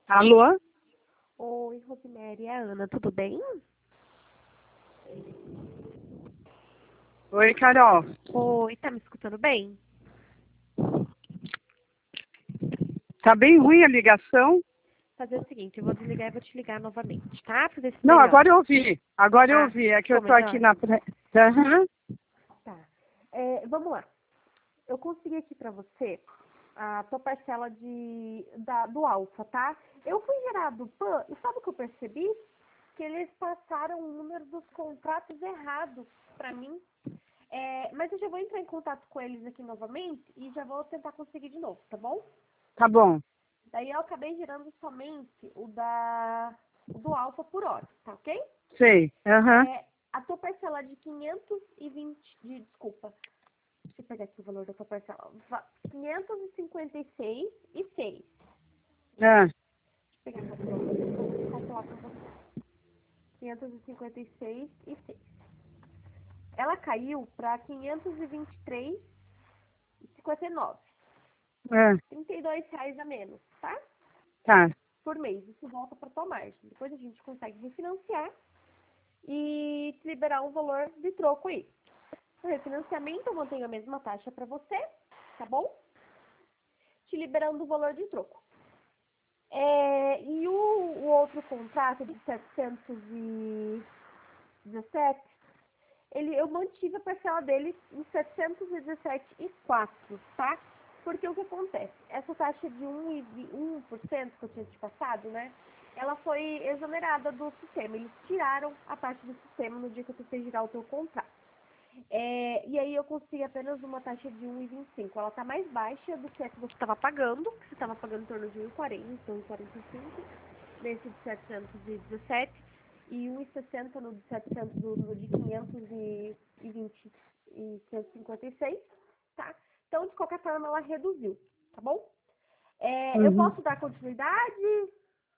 Alô? Oi, Rosemary, é a Ana, tudo bem? Oi, Carol. Oi, tá me escutando bem? Tá bem ruim a ligação? Fazer o seguinte, eu vou desligar e vou te ligar novamente, tá? Pra ver se Não, melhora. agora eu ouvi. Agora eu Ah, ouvi. É que ficou eu tô aqui melhor? na... Aham. Tá. Vamos lá. Eu consegui aqui pra você a tua parcela do Alfa, tá? Eu fui gerar do PAN e sabe o que eu percebi? Que eles passaram o número dos contratos errado pra mim. Mas eu já vou entrar em contato com eles aqui novamente e já vou tentar conseguir de novo, tá bom? Tá bom. Daí eu acabei gerando somente o do Alfa por hora, tá ok? Sei. Aham. A tua parcela de 520, desculpa, deixa eu pegar aqui o valor da tua parcela. 556,06. Ah, Deixa eu pegar a calculadora aqui pra eu calcular pra você. 556,06. Ela caiu para 523,59. ah, R$ 32 a menos, tá? tá. Por mês. Isso volta para tua margem. Depois a gente consegue refinanciar e te liberar um valor de troco aí. O refinanciamento eu mantenho a mesma taxa para você, tá bom? Te liberando o valor de troco. E o outro contrato de 717, eu mantive a parcela dele em 717,04, tá? Porque o que acontece? Essa taxa de 1% que eu tinha te passado, né? Ela foi exonerada do sistema. Eles tiraram a taxa do sistema no dia que eu tentei girar o teu contrato. E aí eu consegui apenas uma taxa de 1,25. Ela tá mais baixa do que a que você estava pagando. Você estava pagando em torno de 1,40, então 1,45. Nesse de 717. E 1,60 no de 700, no de 520 e 556, tá? Então, de qualquer forma, ela reduziu, tá bom? Eu Uhum. posso dar continuidade?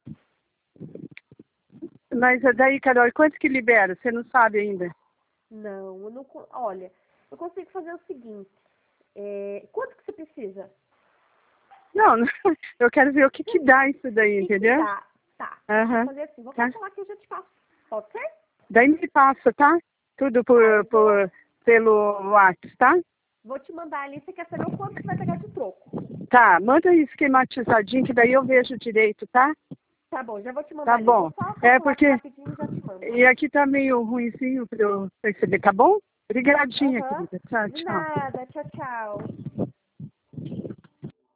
Mas daí, Carol, quanto que libera? Você não sabe ainda. Não, eu não... Olha, eu consigo fazer o seguinte. Quanto que você precisa? Não, eu quero ver o que dá isso daí, O que entendeu? dá? Tá, vou Aham. fazer assim. Vou Tá. calcular que eu já te passo. Pode ser? Daí me passa, tá? Tudo Tá, eu pelo WhatsApp, tá? vou te mandar ali. Você quer saber o quanto você vai pegar de troco? Tá, manda esquematizadinho que daí eu vejo direito, tá? Tá bom, já vou te mandar Tá ali. Vou bom. só É calcular aqui porque... rapidinho e já te mando. E aqui tá meio ruinzinho pra eu perceber, tá bom? Obrigadinha, Aham. querida. Tchau, De tchau. nada. Tchau, tchau.